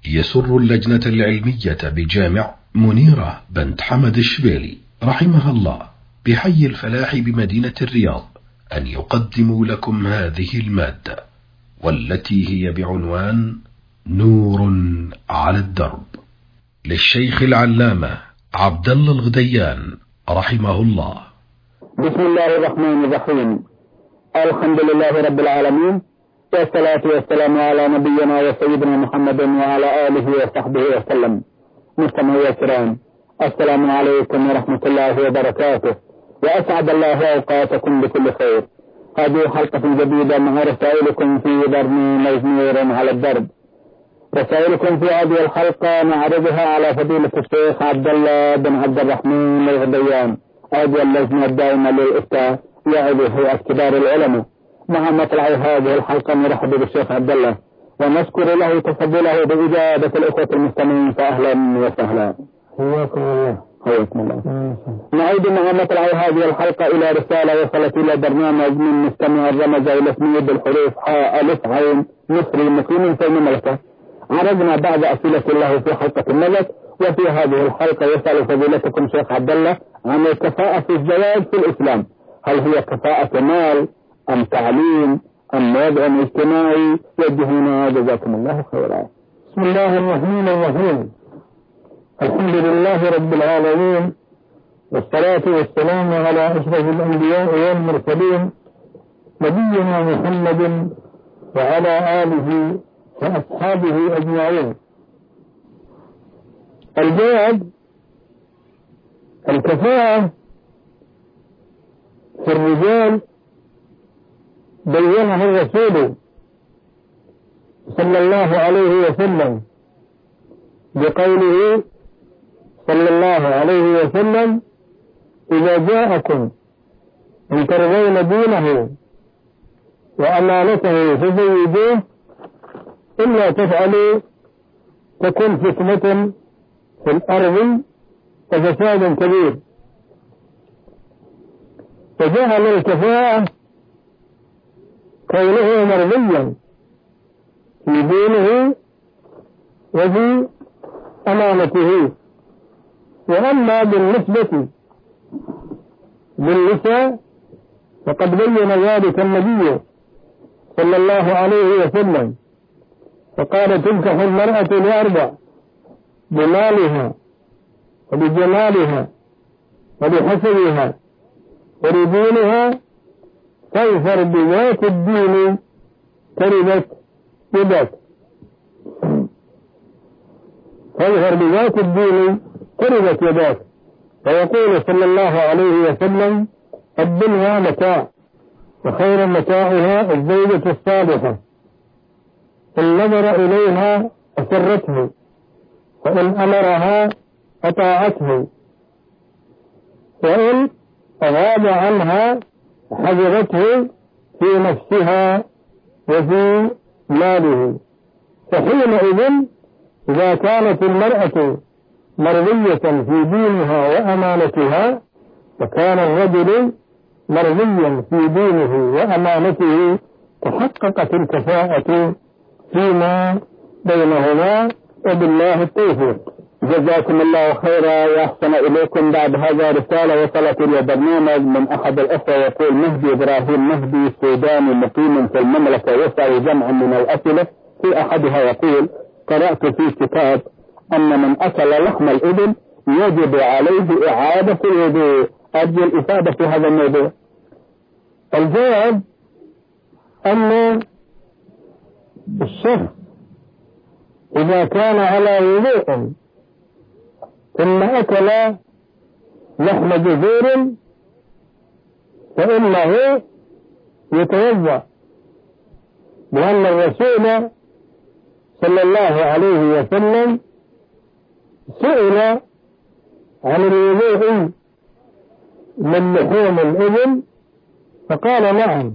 يسر اللجنة العلمية بجامع منيرة بنت حمد الشبيلي رحمها الله بحي الفلاح بمدينة الرياض أن يقدموا لكم هذه المادة، والتي هي بعنوان نور على الدرب، للشيخ العلامة عبد الله الغديان رحمه الله. بسم الله الرحمن الرحيم. الحمد لله رب العالمين، والصلاة والسلام على نبينا وسيدنا محمد وعلى آله وصحبه وسلم. مستمعي الكرام، السلام عليكم ورحمة الله وبركاته، وأسعد الله أوقاتكم بكل خير. هذه حلقة جديدة مع رسائلكم في برنامج نور على الدرب. رسائلكم في هذه الحلقة نعرضها على فضيلة الشيخ عبد الله بن عبد الرحمن الغديان، عضو اللجنة الدائمة للإفتاء وعضو هيئة كبار العلماء. مع مطلع هذه الحلقة نرحب بالشيخ عبد الله ونشكر له تفضله بإجابة الأخوة المستمعين، فأهلا وسهلا. حياكم الله. حياكم الله. نعود مع مطلع هذه الحلقة إلى رسالة وصلت إلى برنامج من مستمع الرمز إلى اسمه بالحروف حاء ألف عين مصري مقيم في المملكة. عرضنا بعض أسئلة له في حلقة الملك، وفي هذه الحلقة يسأل فضيلتكم شيخ عبد الله عن الكفاءة في الزواج في الإسلام. هل هي كفاءة مال أم تعليم أم وضع اجتماعي؟ وجهونا جزاكم الله خيرا. بسم الله الرحمن الرحيم. الحمد لله رب العالمين، والصلاة والسلام على أشرف الأنبياء والمرسلين نبينا محمد وعلى آله وأصحابه أجمعين. الجواب: الكفاءة في الرجال بينها الرسول صلى الله عليه وسلم بقوله صلى الله عليه وسلم: إذا جاءكم من ترضون دينه وأمانته فزوجوه، إلا تفعلوا تكن فتنة في الأرض وفساد كبير. فجعل الكفاءة كونه مرضيا في دينه وفي أمانته. وأما بالنسبة للنساء فقد بين ذلك النبي صلى الله عليه وسلم، فقال: تنكح المرأة لأربع: بمالها وبجمالها وبحسبها ولدينها، فاظفر بذات الدين تربت يدك. فاظفر بذات الدين تربت يدك. ويقول صلى الله عليه وسلم: الدنيا متاع، وخير متاعها الزوجة الصالحة، إن نظر إليها أسرته، وإن أمرها أطاعته، وإن غاب عنها حفظته في نفسها وفي ماله. فحينئذ إذا كانت المرأة مرضية في دينها وأمانتها، وكان الرجل مرضيا في دينه وأمانته، تحققت الكفاءة فيما بينهما، وبالله التوفيق. جزاكم الله خيرا وأحسن إليكم. بعد هذا رسالة وصلت إلى برنامج من أحد الأخوة، يقول: مهدي إبراهيم مهدي السوداني مقيم في المملكة، يسأل جمع من الأسئلة. في أحدها يقول: قرأت في كتاب أن من أكل لحم الإبل يجب عليه إعادة الوضوء، أرجو الإفادة في هذا الموضوع. الجواب: أن الشخص إذا كان على وضوء ثم أكل لحم جزور فإنه يتوضأ، لأن الرسول صلى الله عليه وسلم سئل عن الوضوء من لحوم الإبل فقال: نعم.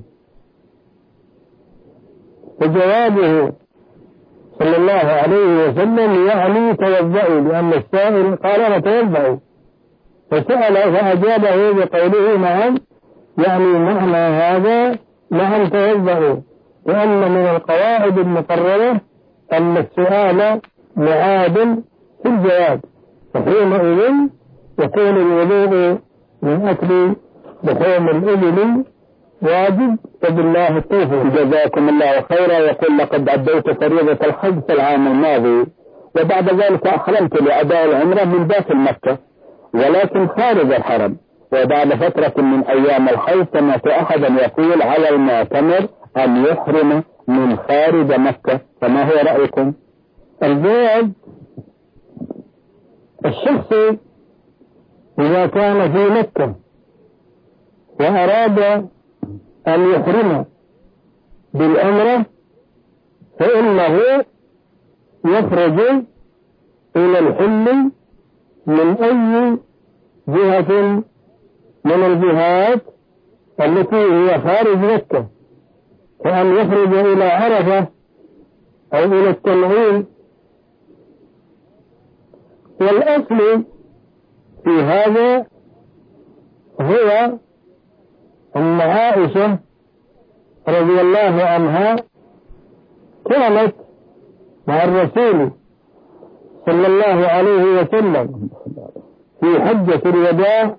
فجوابه صلى الله عليه وسلم يعني توضأوا، لأن السائل قال: أنا توضأ، فسأل فأجابه بقوله: نعم، يعني معنى هذا نعم توضأوا، لأن من القواعد المقررة أن السؤال معاد في الجواب، فحينئذ يكون الوضوء من أكل لحوم الإبل واجب، وبالله التوفيق. جزاكم الله خيرا. يقول لقد أديت فريضة الحج في العام الماضي، وبعد ذلك أحرمت لأداء العمرة من داخل مكة ولكن خارج الحرم، وبعد فترة من أيام الحج سمعت أحدا يقول على المعتمر أن يحرم من خارج مكة، فما هو رأيكم؟ الجواب: الشخص إذا كان في مكة وأراد أن يحرم بالعمرة فإنه يخرج إلى الحل من أي جهة من الجهات التي هي خارج مكة، كأن يخرج إلى عرفة أو إلى التنعيم. والأصل في هذا هو أن عائشة رضي الله عنها كانت مع الرسول صلى الله عليه وسلم في حجة الوداع،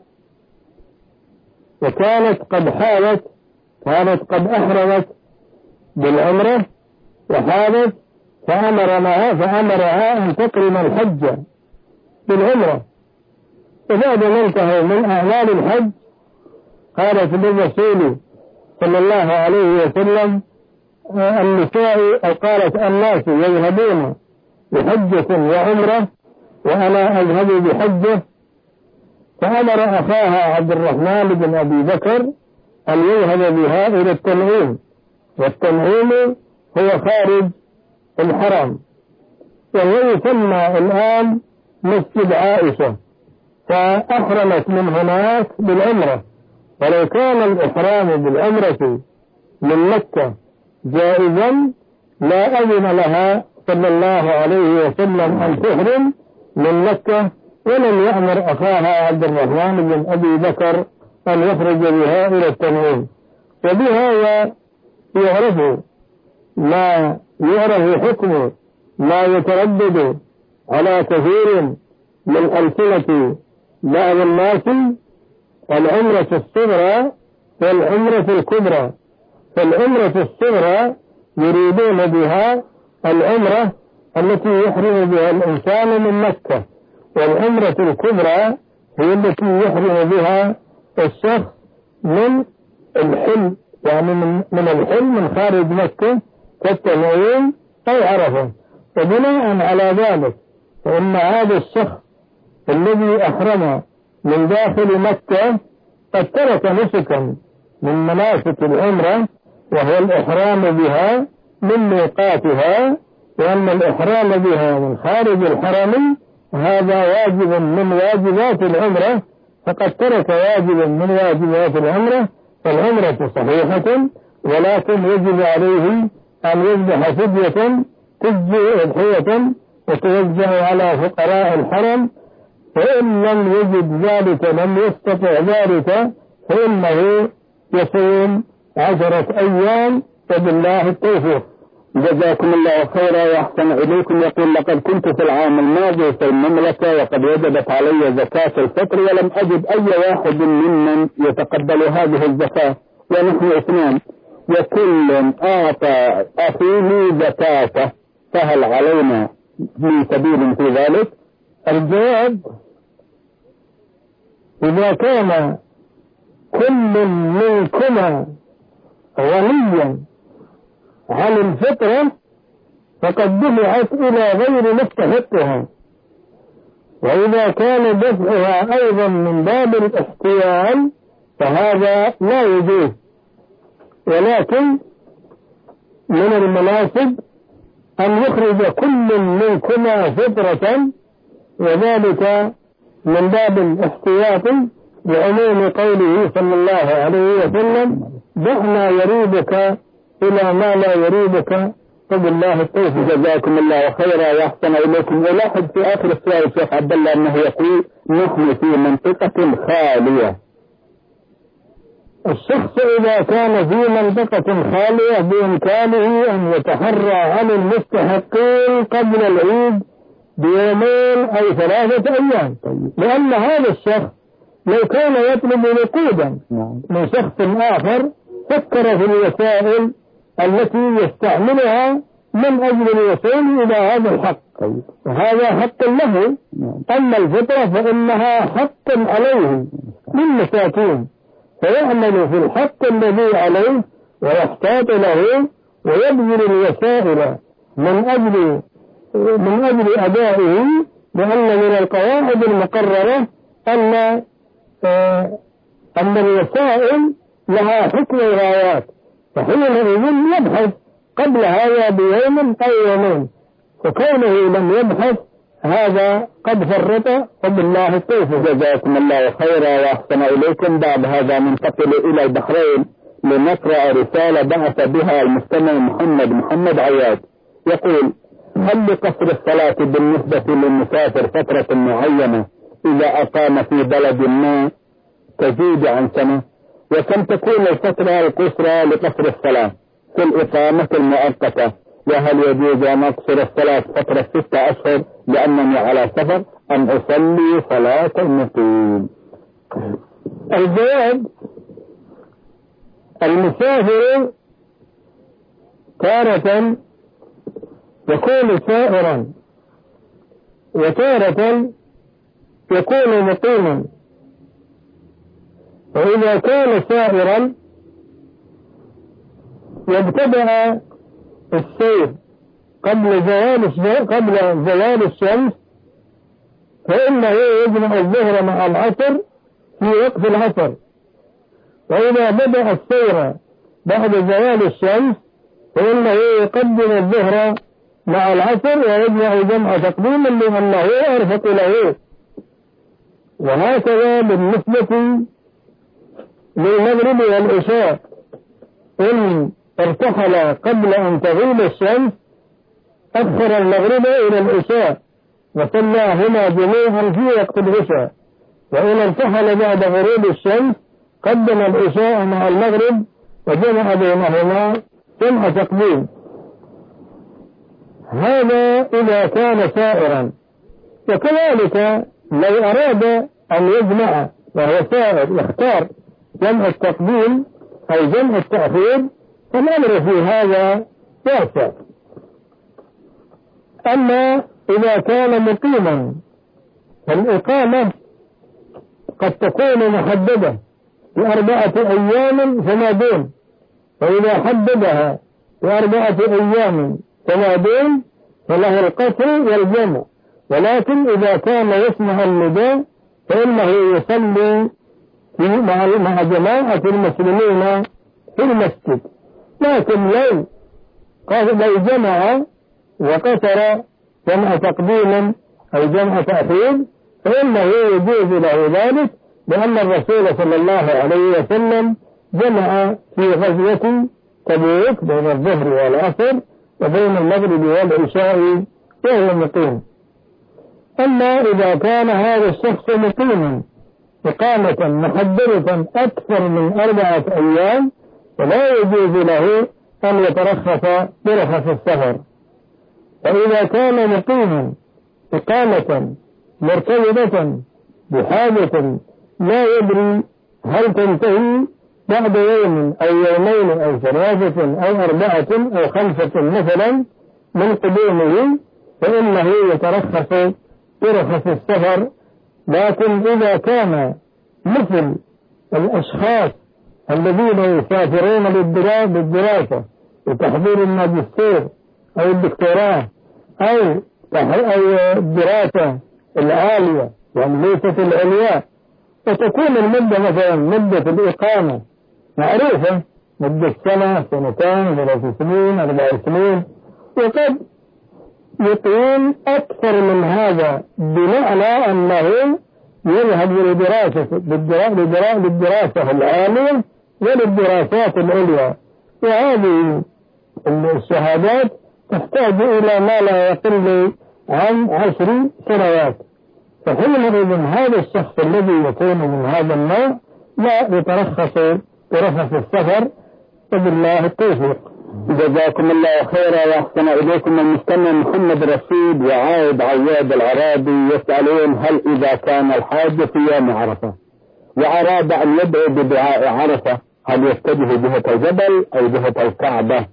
وكانت قد حالت، كانت قد أحرمت بالعمرة وحالت، فأمرها أن تقرن الحج بالعمرة. وبعد ما انتهوا من أعمال الحج قالت للرسول صلى الله عليه وسلم النساء، أو قالت الناس يذهبون بحجة وعمرة وأنا أذهب بحجة، فأمر أخاها عبد الرحمن بن أبي بكر أن يذهب بها إلى التنعيم، والتنعيم هو خارج الحرم، وهو يسمى الآن مسجد عائشة، فأحرمت من هناك بالعمرة. ولو كان الإحرام بالعمرة من مكة جائزا لا أذن لها صلى الله عليه وسلم أن تحرم من مكة، ولم يأمر أخاها عبد الرحمن بن أبي بكر أن يخرج بها إلى التنعيم. وبهذا يعرف حكم ما يتردد على كثير من ألسنة بعض الناس: العمرة الصغرى والعمرة الكبرى. فالعمرة الصغرى يريدون بها العمرة التي يحرم بها الإنسان من مكة، والعمرة الكبرى هي التي يحرم بها الشخص من الحل، يعني من الحل من خارج مكة كالتنعيم أو عرفة. وبناء على ذلك فإن هذا الشخص الذي أحرم من داخل مكة قد ترك نسكا من مناسك العمرة، وهو الإحرام بها من ميقاتها، وأن الإحرام بها من خارج الحرم هذا واجب من واجبات العمرة، فقد ترك واجبا من واجبات العمرة، فالعمرة صحيحة، ولكن يجب عليه أن يذبح فدية تجزئ أضحية وتوزع على فقراء الحرم، فإن لم يجد ذلك، لم يستطع ذلك، فإنه يصوم 10 أيام، وبالله التوفيق. جزاكم الله خيرا وأحسن إليكم. يقول لقد كنت في العام الماضي في المملكة وقد وجبت علي زكاة الفطر، ولم أجد أي واحد ممن يتقبل هذه الزكاة، ونحن 2، وكل أعطى أخيه زكاته، فهل علينا من سبيل في ذلك؟ الجواب: إذا كان كل منكما غنيا عن الفطرة فقد دفعت إلى غير مستحقها، وإذا كان دفعها أيضا من باب الاحتيال فهذا لا يجوز، ولكن من المناسب أن يخرج كل منكما فطرة، وذلك من باب الاحتياط بعموم قوله صلى الله عليه وسلم: دعنا يريبك إلى ما لا يريبك، فبالله التوفيق. جزاكم الله خيرا وأحسن إليكم. ولاحظ في آخر السؤال الشيخ عبد الله أنه يقول: نحن في منطقة خالية. الشخص إذا كان في منطقة خالية بإمكانه أن يتحرى عن المستحقين قبل العيد بيومين أو 3 أيام. لأن هذا الشخص لو كان يطلب نقودا من شخص آخر فكر في الوسائل التي يستعملها من أجل الوصول إلى هذا الحق، وهذا حق له. أما الفطرة فإنها حق عليه للمساكين، فيعمل في الحق الذي عليه ويحتاط له ويبذل الوسائل من أجل أدائه، لأن من القواعد المقررة أن الوسائل لها حكم الغايات، فحينئذ يبحث قبل هذا بيوم أو يومين، وكونه لم يبحث هذا قد فرط، وبالله التوفيق. جزاكم الله خيرا وأحسن إليكم. بعد هذا ننتقل إلى البحرين لنقرأ رسالة بعث بها المستمع محمد عياد، يقول: هل لقصر الصلاة بالنسبة للمسافر فترة معينة إذا أقام في بلد ما تزيد عن سنة؟ وكم تكون الفترة القصرى لقصر الصلاة في الإقامة المؤقتة؟ وهل يجوز أن أقصر الصلاة فترة 6 أشهر لأنني على سفر، أم أصلي صلاة المقيم؟ الجواب: المسافر تارة يكون سائرا وتارة يكون مقيما. وإذا كان سائرا يبتدأ السير قبل زوال الشمس، فإنه يجمع الظهر مع العصر في وقت العصر. وإذا بدأ السير بعد زوال الشمس فإنه يقدم الظهر مع العصر ويجمع جمع تقديما لأنه أرفق له. وهكذا بالنسبة للمغرب والعشاء، إن ارتحل قبل أن تغيب الشمس أخر المغرب إلى العشاء وصلاهما جميعا في وقت العشاء، وإن ارتحل بعد غروب الشمس قدم العشاء مع المغرب وجمع بينهما جمع تقديم. هذا إذا كان سائرا. وكذلك لو أراد أن يجمع وهو سائر يختار جمع التقديم أو جمع التأخير، فالأمر في هذا واسع. أما إذا كان مقيما فالإقامة قد تكون محددة ب4 أيام فما دون، وإذا حددها ب4 أيام فما دون فله القصر والجمع. ولكن إذا كان يسمع النداء فإنه يصلي مع جماعة المسلمين في المسجد. لكن لو جمع وقصر جمع تقديم أو جمع تأخير فإنه يجوز له ذلك، لأن الرسول صلى الله عليه وسلم جمع في غزوة تبوك بين الظهر والعصر وبين المغرب والعشاء وهو مقيم. أما إذا كان هذا الشخص مقيما إقامة محددة أكثر من 4 أيام فلا يجوز له أن يترخص برخص السفر. فإذا كان مقيما إقامة مرتبطة بحاجة لا يدري هل تنتهي بعد يوم أو يومين أو 3 أو 4 أو 5 مثلا من قدومه، فإنه يترخص برخص السفر. لكن إذا كان مثل الأشخاص الذين يسافرون للدراسة وتحضير الماجستير أو الدكتوراه أو الدراسة العالية يعني ليست العليا، وتكون المدة مثلا مدة الإقامة معروفة، مدة 1 2 3 سنين 4 سنين، وقد يقيم أكثر من هذا بمعنى أنه يذهب للدراسة العالية وللدراسات العليا. وهذه الشهادات تحتاج إلى ما لا يقل عن 10 سنوات. فحينئذ هذا الشخص الذي يكون من هذا النوع لا يترخص برخص السفر، وبالله التوفيق. جزاكم الله خيرا وأحسن إليكم. المستمع محمد رشيد وعائد عياد العرابي يسألون: هل إذا كان الحاج في يوم عرفة وأراد أن يدعو بدعاء عرفة هل يتجه جهة الجبل أو جهة الكعبة؟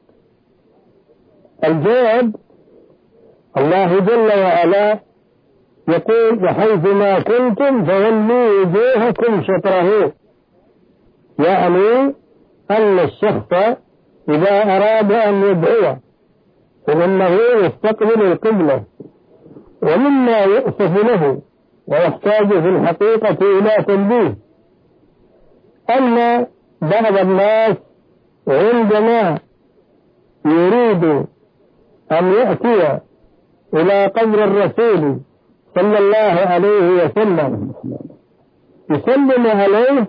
الجواب: الله جل وعلا يقول: وحيثما كنتم فولوا وجوهكم شطره، يعني أن الشخص إذا أراد أن يدعو فإنه يستقبل القبلة. ومما يؤسف له ويحتاج في الحقيقة إلى تنبيه أن بعض الناس عندما يريد أن يأتي إلى قبر الرسول صلى الله عليه وسلم يسلم عليه،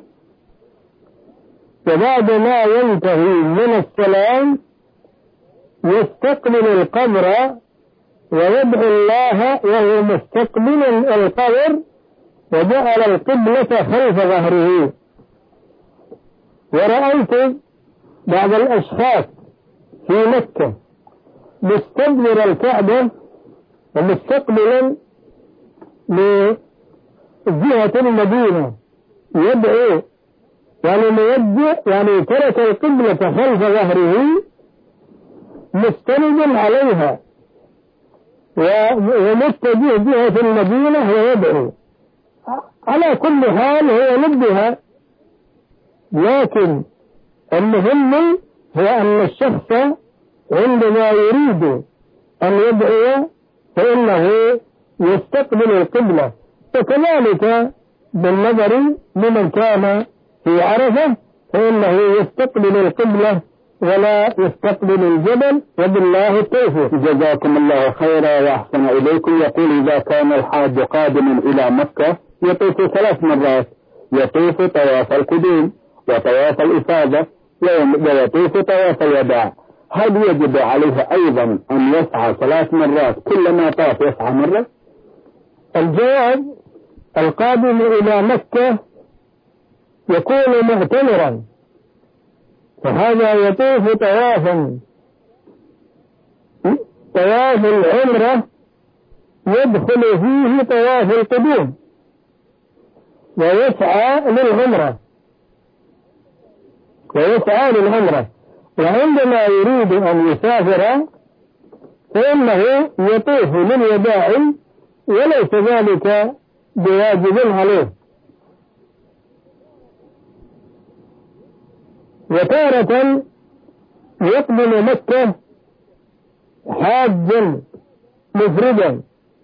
وبعد ما ينتهي من السلام يستقبل القبر ويدعو الله وهو مستقبل القبر وجعل القبلة خلف ظهره. ورأيت بعض الأشخاص في مكة مستدبر الكعبة ومستقبلا لجهة المدينة يدعو، يعني موجه، يعني ترك القبلة خلف ظهره مستند عليها ومتجه جهة المدينة ويدعو. على كل حال هو نبه، لكن المهم هو أن الشخص عندما يريد أن يدعو فإنه يستقبل القبلة. وكذلك بالنظر لمن كان في عرفة فإنه يستقبل القبلة ولا يستقبل الجبل، وبالله التوفيق. جزاكم الله خيرا وأحسن إليكم. يقول: إذا كان الحاج قادما إلى مكة يطوف 3 مرات، يطوف طواف القدوم وطواف الإفاضة ويطوف طواف الوداع، هل يجب عليه أيضا أن يسعى 3 مرات كلما طاف يسعى مرة؟ الجواب: القادم إلى مكة يكون معتمرا، فهذا يطوف طواف العمرة يدخل فيه طواف القدوم ويسعى للعمرة. وعندما يريد أن يسافر فإنه يطوف للوداع وليس ذلك بواجب عليه. وتارة يقبل مكة حاجا مفردا،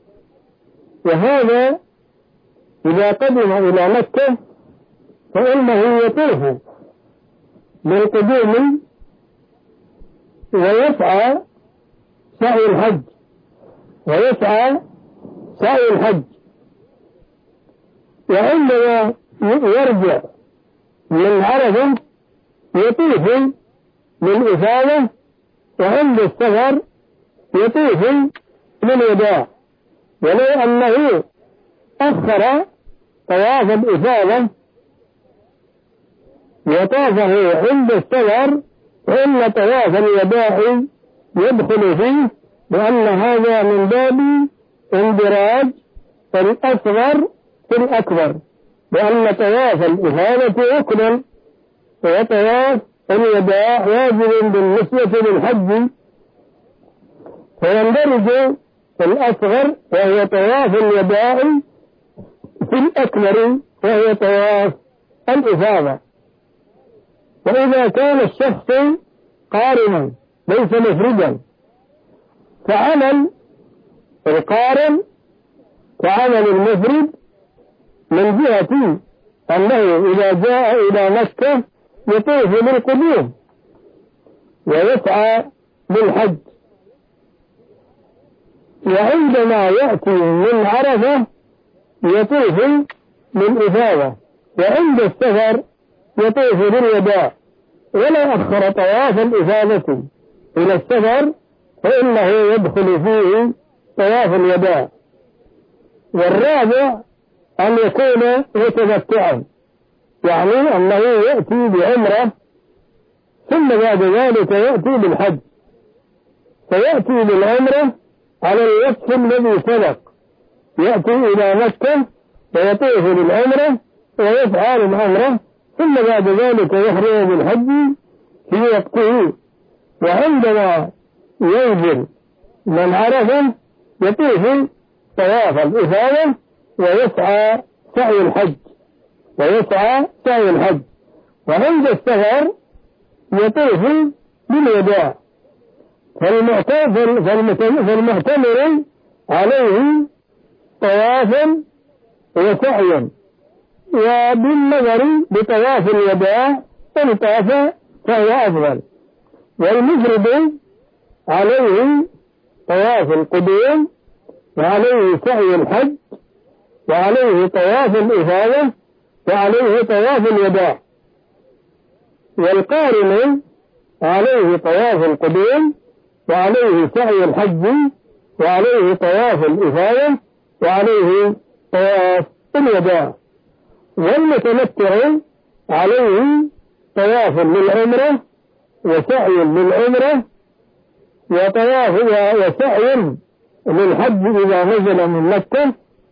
وهذا إذا قدم إلى مكة فإنه يطوف بالقدوم ويسعى سعي الحج، وعندما يرجع من عرفة يطوف للإفاضة، وعند السفر يطوف للوداع. ولو أنه أخر طواف الإفاضة وطافه عند السفر فإن طواف الوداع يدخل فيه، لأن هذا من باب اندراج الأصغر في الأكبر، لأن طواف الإفاضة ركن وطواف الوداع واجب بالنسبة للحج، فيندرج الأصغر وهو طواف الوداع في الأكبر وهو طواف الإفاضة. وإذا كان الشخص قارنا ليس مفردا فعمل القارن كعمل المفرد، من جهة أنه إذا جاء إلى مكة يطوف بالقدوم ويسعى بالحج، وعندما يأتي من عرفة يطوف بالإفاضة، وعند السفر يطوف بالوداع. ولو أخر طواف الإفاضة إلى السفر فإنه يدخل فيه طواف الوداع. والرابع أن يكون متمتعا، يعني أنه يأتي بعمرة ثم بعد ذلك يأتي بالحج، فيأتي بالعمرة على الوصف الذي سبق، يأتي إلى مكة ويطوف بالعمرة ويفعل العمرة، ثم بعد ذلك يخرج بالحج في وقته. وعندما ينزل من عرفة يطوف طواف الإفاضة ويسعى سعي الحج، وعند السفر يطوف بالوداع. فالمعتمر عليه طواف وسعي، وبالنظر بطواف الوداع إن طاف فهو أفضل، والمفرد عليه طواف القدوم وعليه سعي الحج وعليه طواف الإفاضة وعليه طواف الوداع، والقارن عليه طواف القدوم وعليه سعي الحج وعليه طواف الإفاضة وعليه طواف الوداع، والمتمتع عليه طواف للعمرة وسعي للعمرة وطواف وسعي للحج إذا نزل من مكة،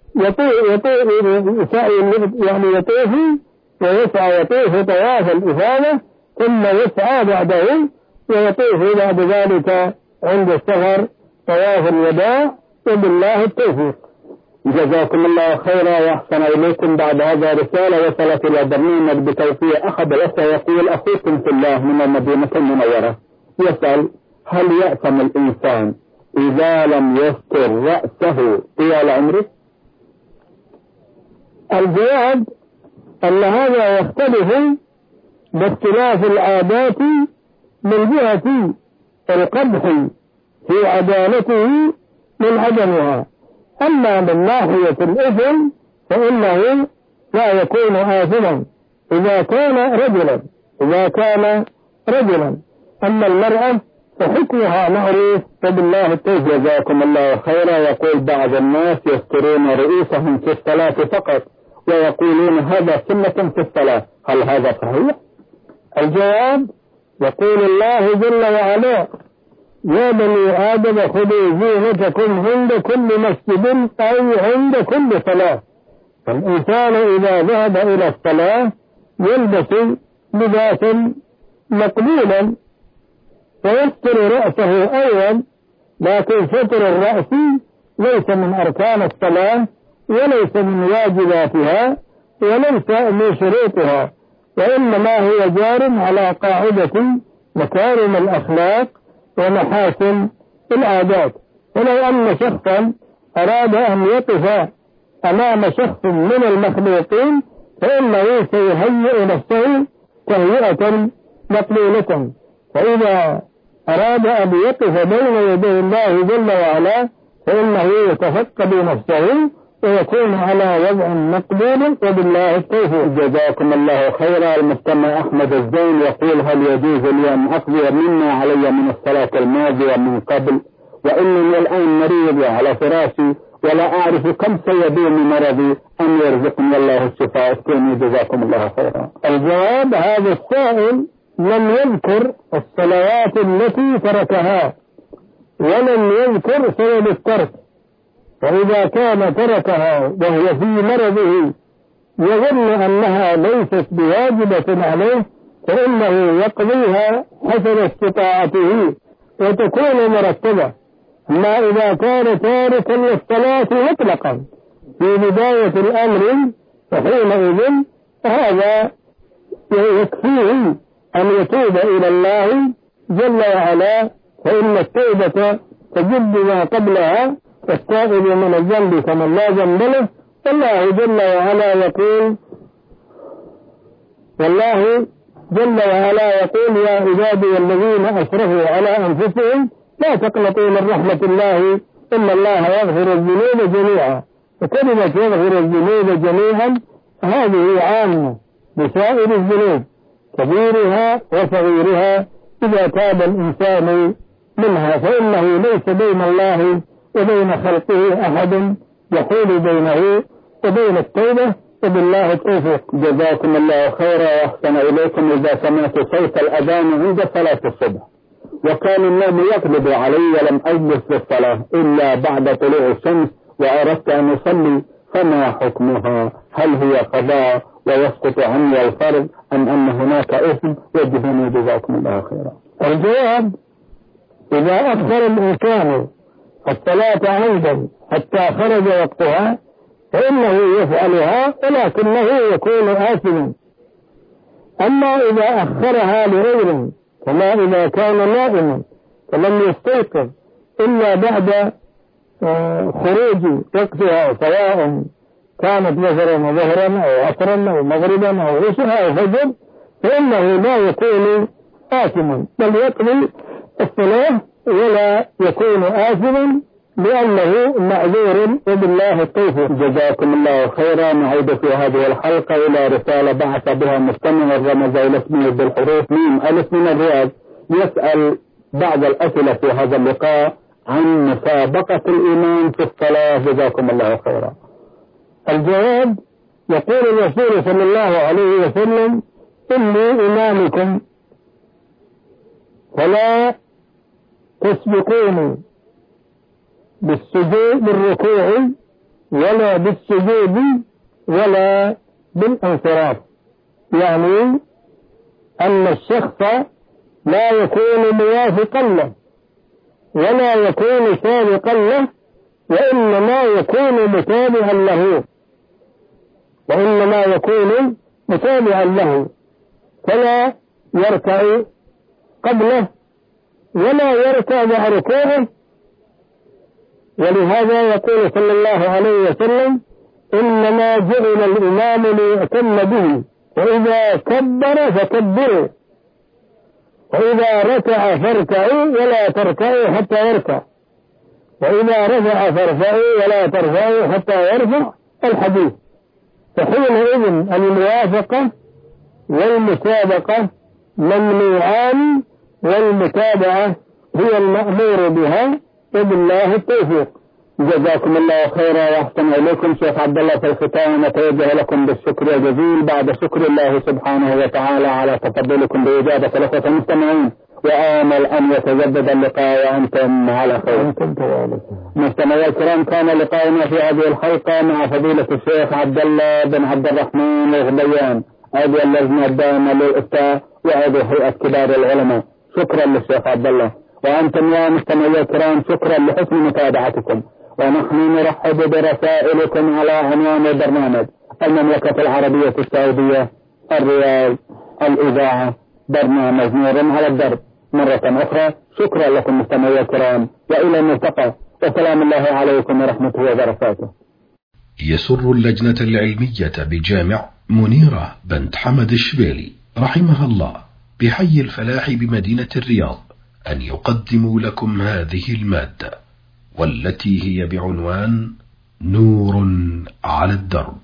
يطوف ويسعى يطوف طواف الإفاضة ثم يسعى بعده ويطوف بعد ذلك عند السفر طواف الوداع، وبالله التوفيق. جزاكم الله خيرا وأحسن إليكم. بعد هذا رسالة وصلت إلى برنامج بتوفيق أحد الأخوة، يقول أخوكم في الله من المدينة المنورة يسأل: هل يأثم الإنسان إذا لم يستر رأسه طوال عمره؟ الجواب أن هذا يختلف باختلاف العادات من جهة القدح في عدالته من عدمها. أما من ناحية الإثم فإنه لا يكون آثما إذا كان رجلا، أما المرأة فحكمها معروف، وبالله التوفيق. جزاكم الله خيرا. يقول بعض الناس يسترون رؤوسهم في الصلاة فقط ويقولون هذا سنة في الصلاة، هل هذا صحيح؟ الجواب: يقول الله جل وعلا: يا بني آدم خذوا زينتكم عند كل مسجد أو عند كل صلاة. فالإنسان إذا ذهب إلى الصلاة يلبس لباسا مقبولا ويستر رأسه أيضا، لكن ستر الرأس ليس من أركان الصلاة وليس من واجباتها وليس من شروطها، وإنما هو جار على قاعدة مكارم الأخلاق ومحاسن العادات. ولو أن شخصا أراد أن يقف أمام شخص من المخلوقين فإنه سيهيئ نفسه تهيئة مقبولة، فإذا أراد أن يقف بين يدي الله جل وعلا فإنه يتفقد نفسه ويكون على وضع مقبول، وبالله التوفيق. جزاكم الله خيرا. المستمع أحمد الزين يقول: هل يجوز لي أن أقضي مما علي من الصلاة الماضية من قبل، وإنني الآن مريض على فراشي ولا أعرف كم سيدوم مرضي، أن يرزقني الله الشفاء التامة؟ جزاكم الله خيرا. الجواب: هذا السائل لم يذكر الصلوات التي تركها ولم يذكر سبب الترك، فإذا كان تركها وهو في مرضه يظن أنها ليست بواجبة عليه فإنه يقضيها حسب استطاعته وتكون مرتبة. أما إذا كان تاركا للصلاة مطلقا في بداية الأمر فحينئذ هذا يكفيه أن يتوب إلى الله جل وعلا، فإن التوبة تجد ما قبلها، والتائب من الذنب كمن لا ذنب له. والله جل وعلا يقول: يا عبادي الذين أسرفوا على أنفسهم لا تقنطوا من رحمة الله إن الله يغفر الذنوب جميعا. وكلمة يغفر الذنوب جميعا هذه عامة بسائر الذنوب كبيرها وصغيرها إذا تاب الإنسان منها، فإنه ليس بين الله وبين خلقه أحد يحول بينه وبين التوبة وبالله التوفيق. جزاكم الله خيرا وأحسن إليكم. إذا سمعت صوت الأذان عند صلاة الصبح وكان النوم يغلب علي ولم أجلس للصلاة إلا بعد طلوع الشمس وأردت أن أصلي، فما حكمها؟ هل هي قضاء ويسقط عني الفرض أم أن هناك إثم؟ وجهوني جزاكم الله خيرا. الجواب: إذا أخر الإنسان الصلاة عمدا حتى خرج وقتها فإنه يفعلها ولكنه يكون آثما. أما إذا أخرها لغيره كما إذا كان نائما فلم يستيقظ إلا بعد خروج وقتها، سواء كانت مثلا ظهرا أو عصرا أو مغربا أو عشاء أو فجر، فإنه لا يكون آثما بل يقضي الصلاة ولا يكون آثما لأنه معذور وبالله التوفيق. جزاكم الله خيرا. نعود في هذه الحلقة إلى رسالة بعث بها مستمع رمز إلى اسمه بالحروف ميم ألف من الرياض، يسأل بعض الأسئلة في هذا اللقاء عن مسابقة الإمام في الصلاة. جزاكم الله خيرا. الجواب: يقول الرسول صلى الله عليه وسلم: إني إمامكم فلا تسبقوني بالسجود بالركوع ولا بالسجود ولا بالانصراف، يعني أن الشخص لا يكون موافقا له ولا يكون سابقا له وإنما يكون متابعا له فلا يركع قبله ولا يركع مع ركوعه. ولهذا يقول صلى الله عليه وسلم: إنما جعل الإمام ليؤتم به، وإذا كبر فكبروا، وإذا ركع فاركعوا ولا تركعوا حتى يركع، وإذا رفع فارفعوا ولا ترفعوا حتى يرفع. الحديث. فحينئذ الموافقة والمسابقة ممنوعان، والمتابعة هي المأمور بها، وبالله التوفيق. جزاكم الله خيرا وأحسن إليكم. شيخ عبد الله في الختام نتوجه لكم بالشكر الجزيل بعد شكر الله سبحانه وتعالى على تفضلكم بإجابة الأخوة المستمعين، وآمل أن يتجدد اللقاء وأنتم على خير. مستمعي الكرام، كان لقاؤنا في هذه الحلقة مع فضيلة الشيخ عبد الله بن عبد الرحمن الغديان، عضو اللجنة الدائمة للإفتاء وعضو هيئة كبار العلماء. شكرا للشيخ عبد الله. وأنتم يا مستمعي الكرام شكرا لحسن متابعتكم، ونحن نرحب برسائلكم على عنوان البرنامج: المملكة العربية السعودية، الرياض، الإذاعة، برنامج نور على الدرب. مرة أخرى شكرا لكم مستمعي الكرام، وإلى الملتقى، وسلام الله عليكم ورحمته وبركاته. يسر اللجنة العلمية بجامع منيرة بنت حمد الشبيلي رحمها الله بحي الفلاح بمدينة الرياض أن يقدموا لكم هذه المادة، والتي هي بعنوان نور على الدرب،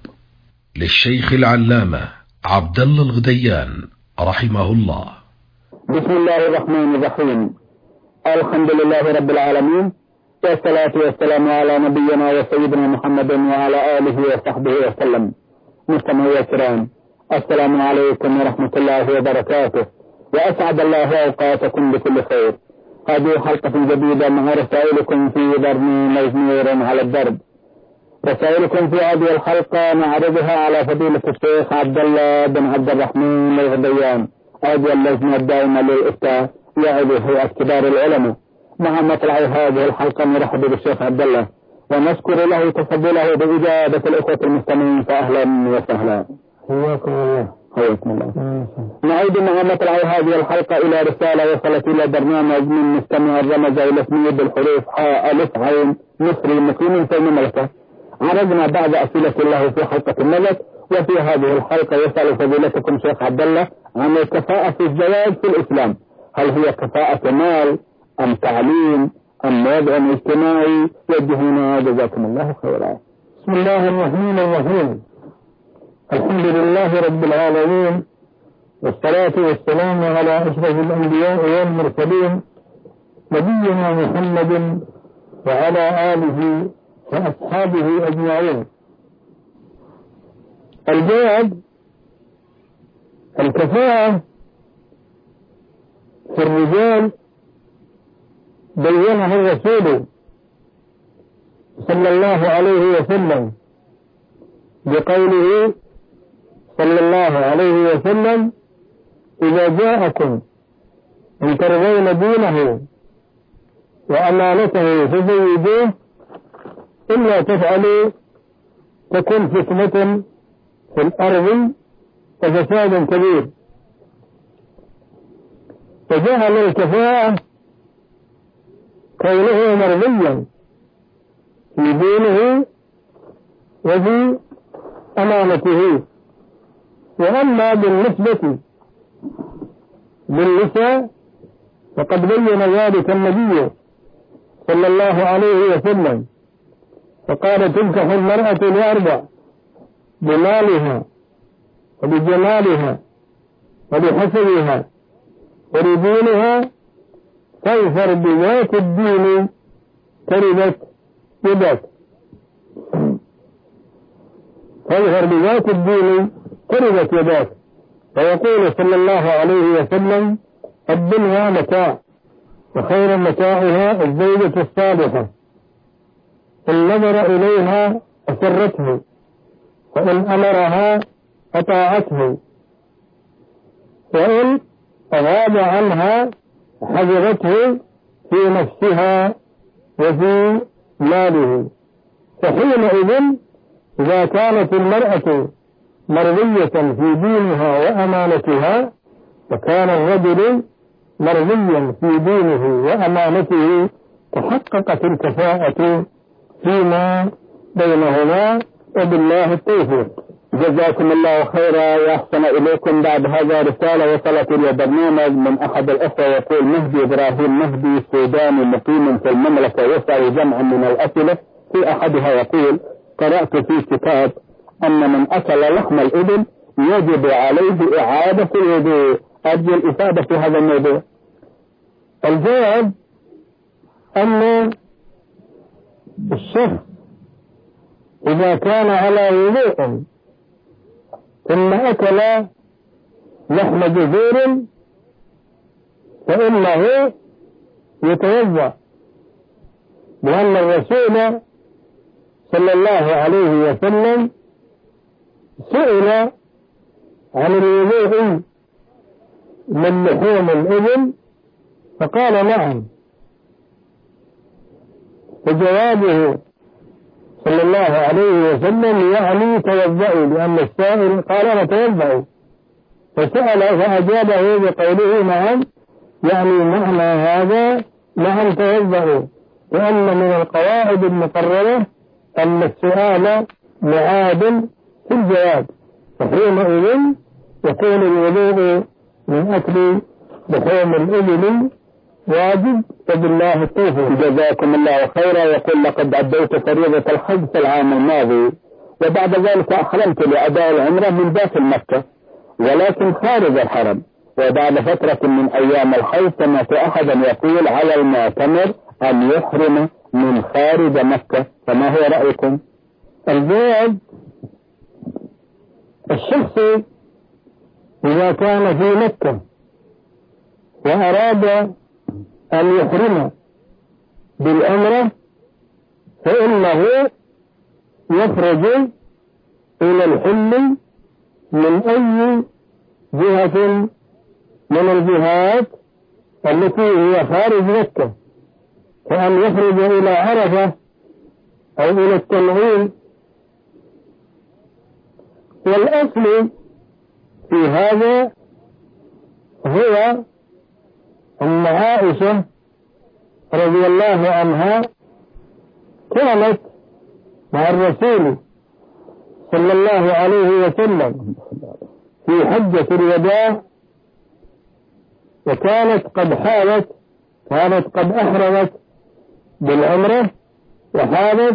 للشيخ العلامة عبد الله الغديان رحمه الله. بسم الله الرحمن الرحيم. الحمد لله رب العالمين، والصلاة والسلام على نبينا وسيدنا محمد وعلى آله وصحبه وسلم. مستمعي الكرام، السلام عليكم ورحمة الله وبركاته، وأسعد الله أوقاتكم بكل خير. هذه حلقة جديدة مع رسائلكم في برنامج نور على الدرب. رسائلكم في هذه الحلقة نعرضها على فضيلة الشيخ عبد الله بن عبد الرحمن الغديان، عضو اللجنة الدائمة للإفتاء وعضو هيئة كبار العلماء. مع مطلع هذه الحلقة نرحب بالشيخ عبد الله ونشكر له تفضله بإجابة الأخوة المستمعين، فأهلا وسهلا. حياكم الله. حياكم الله. نعود مع مطلع هذه الحلقة إلى رسالة وصلت إلى برنامج من مستمع الرمز إلى اسمه بالحروف حاء ألف عين مصري مقيم في المملكة. عرضنا بعض أسئلة له في حلقة الملك، وفي هذه الحلقة يسأل فضيلتكم شيخ عبد الله عن الكفاءة في الزواج في الإسلام. هل هي كفاءة مال أم تعليم أم وضع اجتماعي؟ وجهنا جزاكم الله خيرا. بسم الله الرحمن الرحيم. الحمد لله رب العالمين، والصلاة والسلام على أشرف الأنبياء والمرسلين، نبينا محمد وعلى آله وأصحابه أجمعين. الجواب: الكفاءة في الرجال بينها الرسول صلى الله عليه وسلم بقوله صلى الله عليه وسلم: إذا جاءكم من ترضون دينه وأمانته فزوجوه، إلا تفعلوا تكن فتنة في الأرض وفساد كبير. فجعل الكفاءة كونه مرضيا في دينه وفي أمانته. وأما بالنسبة للنساء فقد بين ذلك النبي صلى الله عليه وسلم فقال: تنكح المرأة لأربع: بمالها وبجمالها وبحسبها ولدينها، فاظفر بذات الدين تربت يداك. فاظفر بذات الدين تربت يداك. ويقول صلى الله عليه وسلم: الدنيا متاع وخير متاعها الزوجة الصالحة، إن نظر إليها أسرته وإن أمرها أطاعته وإن غاب عنها حفظته في نفسها وفي ماله. فحينئذ إذا كانت المرأة مرضية في دينها وأمانتها، وكان الرجل مرضيا في دينه وأمانته، تحققت الكفاءة فيما بينهما. وبالله التوفيق. جزاكم الله خيرا وأحسن إليكم. بعد هذا رسالة وصلت إلى برنامج من أحد الأخوة يقول: مهدي إبراهيم مهدي سوداني مقيم في المملكة، يسأل جمعا من الأسئلة. في أحدها يقول: قرأت في كتاب أن من أكل لحم الإبل يجب عليه إعادة الوضوء. أرجو الإفادة في هذا الموضوع. الجواب: أن الشخص إذا كان على وضوء ثم أكل لحم جزور فإنه يتوضأ، لأن الرسول صلى الله عليه وسلم سئل عن الوضوء من لحوم الإبل فقال: نعم. فجوابه صلى الله عليه وسلم يعني توضأوا، لأن السائل قال: أنا توضأ، فسأل فأجابه بقوله: نعم، يعني معنى هذا نعم توضأوا. وأن من القواعد المقررة أن السؤال معاد في الجواب، فحينئذ يكون الوضوء من أكل لحوم الإبل واجب. وبالله التوفيق. جزاكم الله خيرا. يقول: لقد أديت فريضة الحج في العام الماضي، وبعد ذلك أحرمت لأداء العمرة من داخل مكة ولكن خارج الحرم، وبعد فترة من أيام الحج سمعت أحدا يقول على المعتمر أن يحرم من خارج مكة، فما هو رأيكم؟ الجواب: الشخص إذا كان في مكة وأراد أن يحرم بالعمرة فإنه يخرج إلى الحل من أي جهة من الجهات التي هي خارج مكة، فأن يخرج إلى عرفة أو إلى التنعيم. والأصل في هذا هو أن عائشة رضي الله عنها كانت مع الرسول صلى الله عليه وسلم في حجة الوداع، وكانت قد حالت، كانت قد أحرمت بالعمرة وحالت،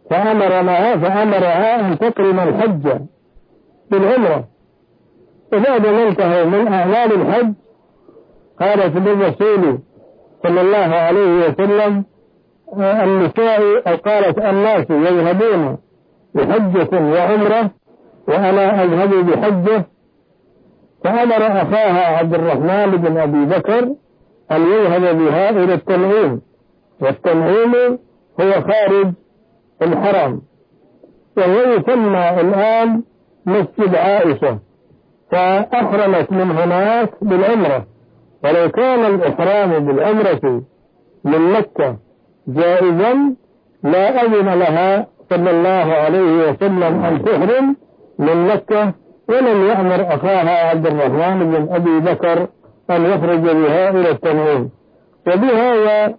فأمرها أن تقرن الحج بالعمرة. وبعد ما انتهوا من أعمال الحج قالت للرسول صلى الله عليه وسلم: النساء، أو قالت: الناس يذهبون بحجة وعمرة وأنا أذهب بحجه، فأمر أخاها عبد الرحمن بن أبي بكر أن يذهب بها إلى التنعيم، والتنعيم هو خارج الحرم، وهو يسمى الآن مسجد عائشة، فأحرمت من هناك بالعمرة. ولو كان الإحرام بالعمرة من مكة جائزا لا أذن لها صلى الله عليه وسلم أن تحرم من مكة، ولم يأمر أخاها عبد الرحمن بن أبي بكر أن يخرج بها إلى التنعيم. وبهذا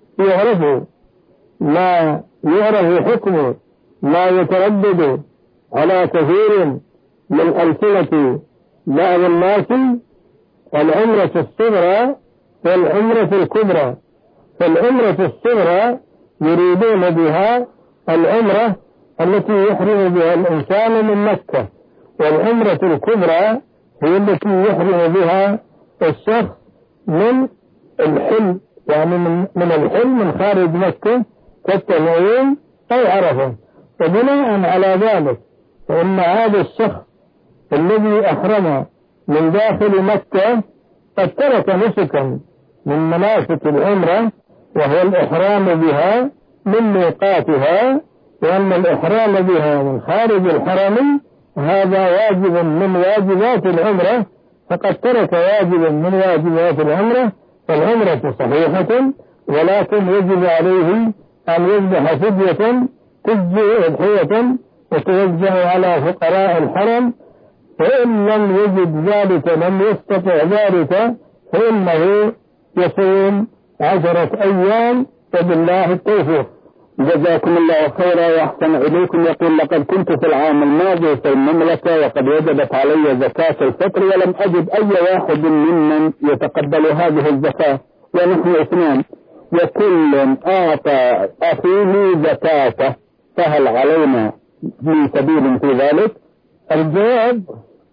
يعرف حكم ما يتردد على كثير من ألسنة بعض الناس: العمرة الصغرى والعمرة الكبرى. فالعمرة الصغرى يريدون بها العمرة التي يحرم بها الإنسان من مكة، والعمرة الكبرى هي التي يحرم بها الشخص من الحل، يعني من الحل من خارج مكة كالتنعيم أو عرفة. وبناء على ذلك فإن هذا الشخص الذي أحرم من داخل مكة قد ترك نسكا من مناسك العمرة، وهو الإحرام بها من ميقاتها، وأن الإحرام بها من خارج الحرم هذا واجب من واجبات العمرة، فقد ترك واجب من واجبات العمرة، فالعمرة صحيحة، ولكن يجب عليه أن يذبح فدية تجزي أضحية وتوزع على فقراء الحرم، فإن لم يجد ذلك لم يستطع ذلك فإنه يصوم 10 أيام، وبالله التوفيق. جزاكم الله خيرا وأحسن إليكم. يقول: لقد كنت في العام الماضي في المملكة وقد وجبت علي زكاة الفطر، ولم أجد أي واحد ممن يتقبل هذه الزكاة، ونحن 2، وكل أعطى أخيه زكاته، فهل علينا من سبيل في ذلك؟ الجواب: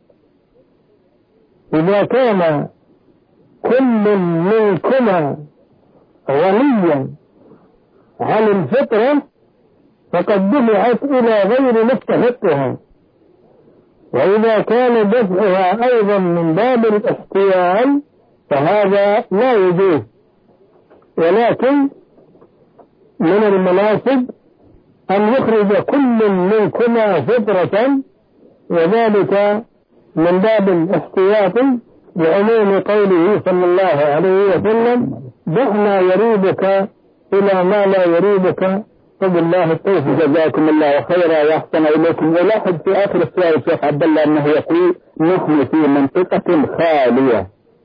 إذا كان كل منكما غنيا عن الفطرة فقد دفعت إلى غير مستحقها، وإذا كان دفعها أيضا من باب الاحتيال فهذا لا يجوز، ولكن من المناسب أن يخرج كل منكما فطرة، وذلك من باب الاحتياط بعموم قوله صلى الله عليه وسلم: دعنا يريبك إلى ما لا يريبك، فبالله التوفيق. جزاكم الله خيرا وأحسن إليكم. ولاحظ في آخر السؤال الشيخ عبد الله أنه يقول: نحن في منطقة خالية.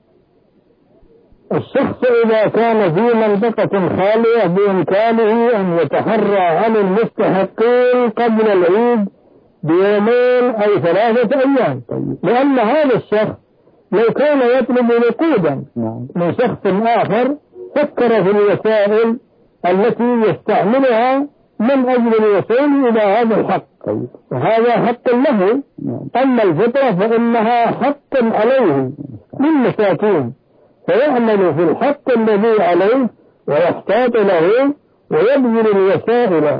الشخص إذا كان في منطقة خالية بإمكانه أن يتحرى عن المستحقين قبل العيد بيومين أو 3 أيام، لأن هذا الشخص لو كان يطلب نقودا من شخص آخر فكر في الوسائل التي يستعملها من أجل الوصول إلى هذا الحق، وهذا حق له. أما الفطرة فإنها حق عليه للمساكين، فيعمل في الحق الذي عليه ويحتاط له ويبذل الوسائل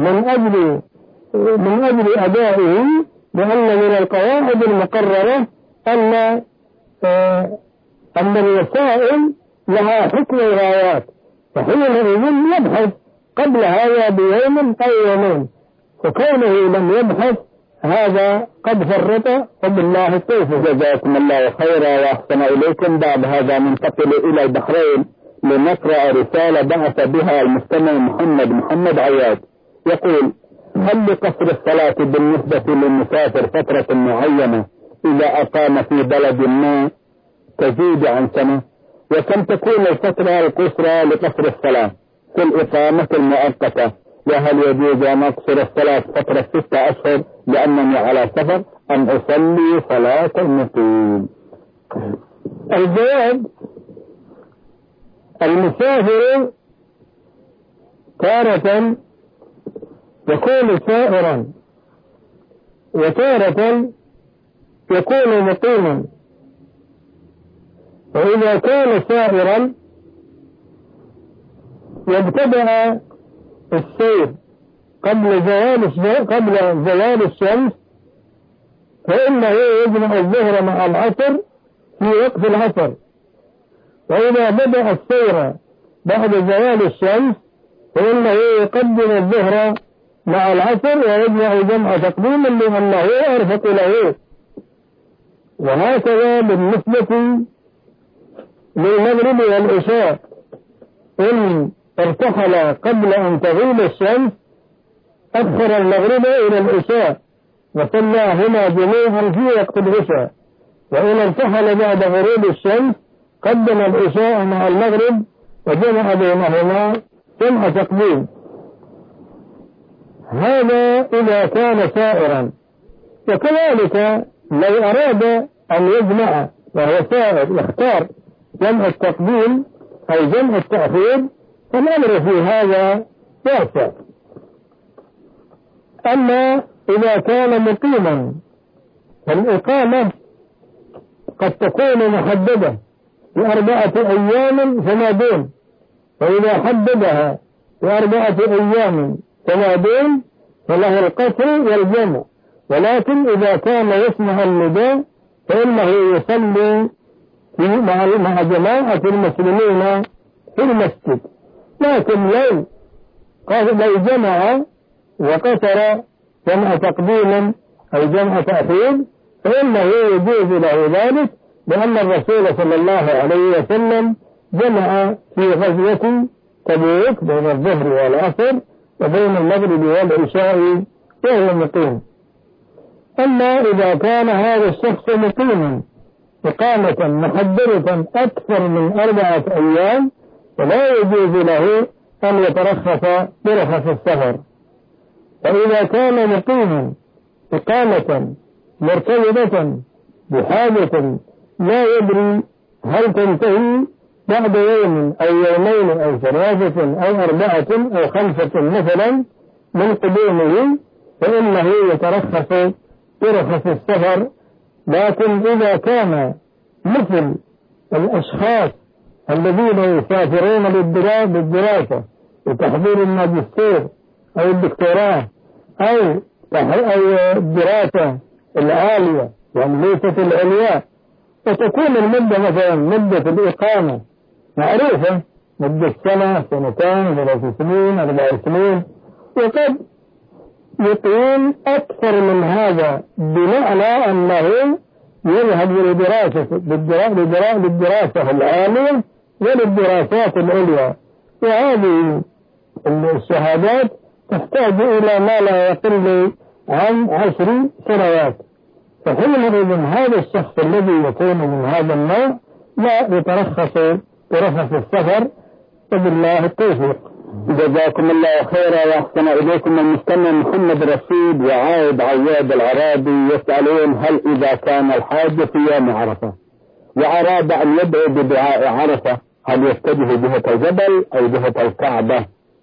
من أجل أدائه، لأن من القواعد المقررة أن الوسائل لها حكم الغايات، فحينئذ يبحث قبل هذا بيوم أو يومين، وكونه لم يبحث هذا قد فرط، وبالله التوفيق. جزاكم الله خيرا وأحسن إليكم. بعد هذا ننتقل إلى البحرين لنقرأ رسالة بعث بها المستمع محمد عياد. يقول: هل لقصر الصلاة بالنسبة للمسافر فترة معينة إذا أقام في بلد ما تزيد عن سنة؟ وكم تكون الفترة القصرى لقصر الصلاة في الإقامة المؤقتة؟ وهل يجوز أن أقصر الصلاة فترة 6 أشهر لأنني على سفر، أم أصلي صلاة المقيم؟ الجواب: المسافر تارة يكون سائرا وتارة يكون مقيما، وإذا كان سائرا يبتدأ السير قبل زوال الشمس فإنه يجمع الظهر مع العصر في وقت العصر. وإذا بدأ السير بعد زوال الشمس فإنه يقدم الظهر مع العصر ويجمع جمع تقديم لأنه أرفق له. وهكذا بالنسبة للمغرب والعشاء، إن ارتحل قبل أن تغيب الشمس أخر المغرب إلى العشاء وصلاهما جميعا في وقت العشاء، وإن ارتحل بعد غروب الشمس قدم العشاء مع المغرب وجمع بينهما جمع تقديم. هذا إذا كان سائرا. وكذلك لو أراد أن يجمع وهو سائر يختار جمع التقديم أو جمع التأخير فالأمر في هذا واسع. أما إذا كان مقيما فالإقامة قد تكون محددة ب4 أيام فما دون، وإذا حددها ب4 أيام فما دون فله القصر والجمع. ولكن إذا كان يسمع النداء فإنه يصلي مع جماعة المسلمين في المسجد. لكن لو جمع وقصر جمع تقديم أو جمع تأخير فإنه يجوز له ذلك، لأن الرسول صلى الله عليه وسلم جمع في غزوة تبوك بين الظهر والعصر وبين المغرب والعشاء وهو مقيم. أما إذا كان هذا الشخص مقيما إقامة محددة أكثر من 4 أيام فلا يجوز له أن يترخص برخص السفر. فإذا كان مقيما إقامة مرتبطة بحاجة لا يدري هل تنتهي بعد يوم أو يومين أو 3 أو 4 أو 5 مثلا من قدومه فإنه يترخص برخص السفر. لكن إذا كان مثل الأشخاص الذين يسافرون للدراسة لتحضير الماجستير أو الدكتوراه أو الدراسة العالية يعني ليست العليا، فتكون المدة مثلا مدة الإقامة معروفة، مدة 1 2 3 سنين 4 سنين، وقد يقيم أكثر من هذا بمعنى أنه يذهب للدراسة العالية وللدراسات العليا. وهذه الشهادات تحتاج إلى ما لا يقل عن 10 سنوات. فحينئذ هذا الشخص الذي يكون من هذا النوع لا يترخص برخص السفر، وبالله التوفيق. جزاكم الله خيرا وأحسن إليكم. المستمع محمد رشيد وعائد عياد العرابي يسألون: هل إذا كان الحاج في يوم عرفة وأراد أن يدعو بدعاء عرفة هل يتجه جهة الجبل أو جهة الكعبة؟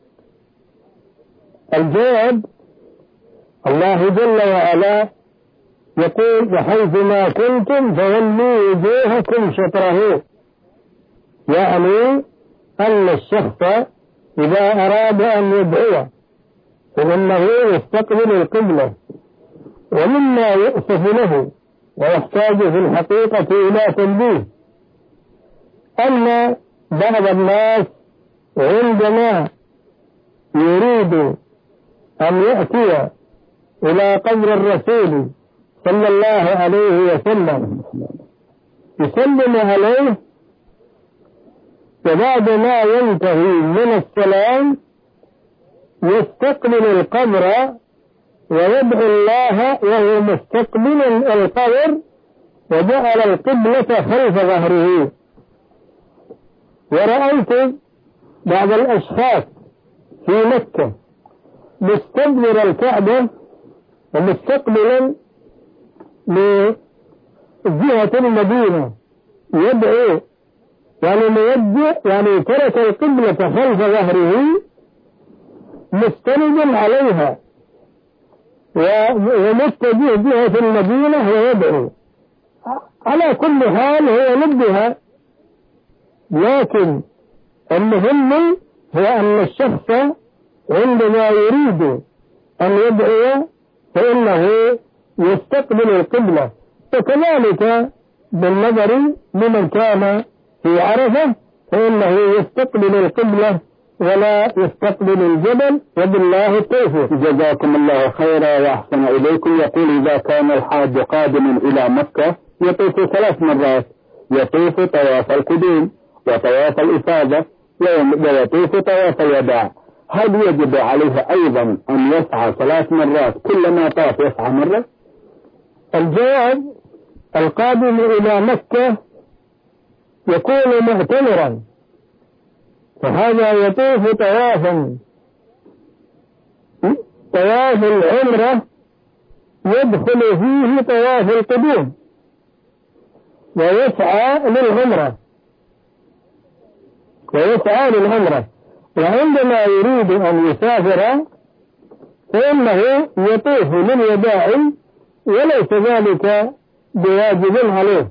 الجواب: الله جل وعلا يقول: وحيثما كنتم فولوا وجوهكم شطره، يعني أن الشخص إذا أراد أن يدعو فإنه يستقبل القبلة. ومما يؤسف له ويحتاج في الحقيقة إلى تنبيه أن بعض الناس عندما يريد أن يأتي إلى قبر الرسول صلى الله عليه وسلم يسلم عليه، وبعد ما ينتهي من السلام يستقبل القبر ويدعو الله وهو مستقبل القبر وجعل القبلة خلف ظهره. ورأيت بعض الأشخاص في مكة مستقبل الكعبة ومستقبلا لجهة المدينة يدعو، يعني موجه، يعني ترك القبلة خلف ظهره مستند عليها ومتجه جهة المدينة ويدعو. على كل حال هو نبه، لكن المهم هو أن الشخص عندما يريد أن يدعو فإنه يستقبل القبلة. وكذلك بالنظر لمن كان في عرفة فإنه يستقبل القبلة ولا يستقبل الجبل، وبالله التوفيق. جزاكم الله خيرا وأحسن إليكم. يقول إذا كان الحاج قادما إلى مكة يطوف 3 مرات، يطوف طواف القدوم وطواف الإفاضة ويطوف طواف الوداع، هل يجب عليه أيضا أن يسعى 3 مرات كلما طاف يسعى مرة؟ الجواب: القادم إلى مكة يكون معتمرا، فهذا يطوف طواف العمرة يدخل فيه طواف القدوم ويسعى للعمرة. وعندما يريد أن يسافر فإنه يطوف للوداع وليس ذلك بواجب عليه.